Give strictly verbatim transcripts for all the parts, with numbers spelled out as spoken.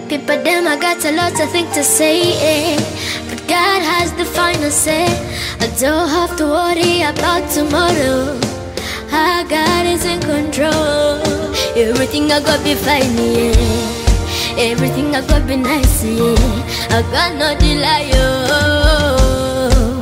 People them I got a lot of things to say, eh? But God has the final say. I don't have to worry about tomorrow. Our God is in control. Everything I got be fine, yeah. Everything I got be nice, yeah. I got no delay, oh.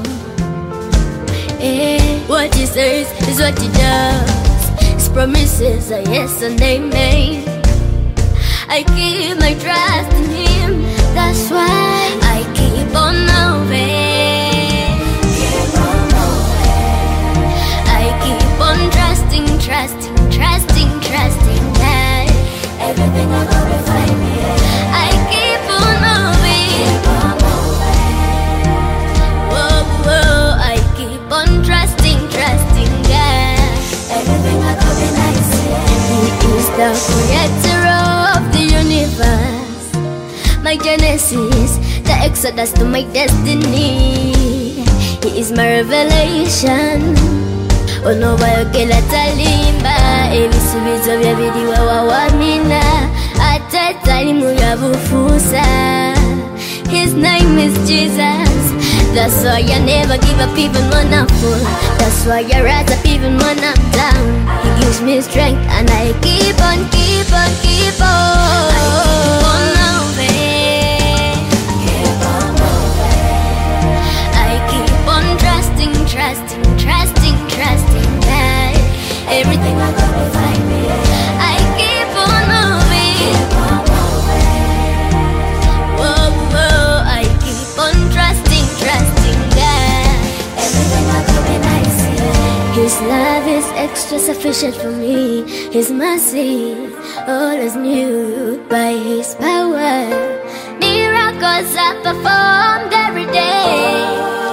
Eh, what he says is what he does. His promises are yes and amen. I keep my trust in him. That's why I keep on moving. Keep on moving. I keep on trusting, trusting, trusting, trusting that everything I go be fine, yeah. I keep on moving. Keep on moving. Whoa, whoa. I keep on trusting, trusting God. Everything I go be nice, yeah. He is the creator of the universe, my genesis, the exodus to my destiny. He is my revelation. Ono bayo kila talimba, ebisubizo bya bidiwa wawamina, ate talimu ya bufusa. His name is Jesus. That's why I never give up even when I'm full. That's why I rise up even when I'm down. He gives me strength and I keep on, keep on, keep on. I keep on moving. Keep on moving. I keep on trusting, trusting, trusting, trusting that everything I got will find me. I keep on moving. Keep on moving. Whoa, whoa. I keep on trusting, trusting God. Everything I got be nice, yeah. His love is extra sufficient for me. His mercy always new. By His power, miracles are performed every day.